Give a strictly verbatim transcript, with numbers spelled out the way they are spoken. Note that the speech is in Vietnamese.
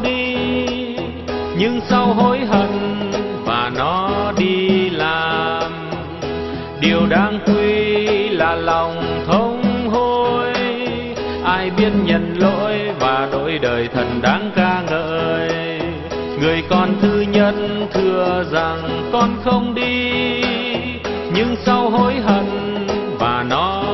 đi, nhưng sau hối hận và nó đi làm. Điều đáng quý là lòng thông hối, ai biết nhận lỗi và đổi đời thật đáng ca ngợi. Người con thứ nhất thưa rằng con không đi, nhưng sau hối hận và nó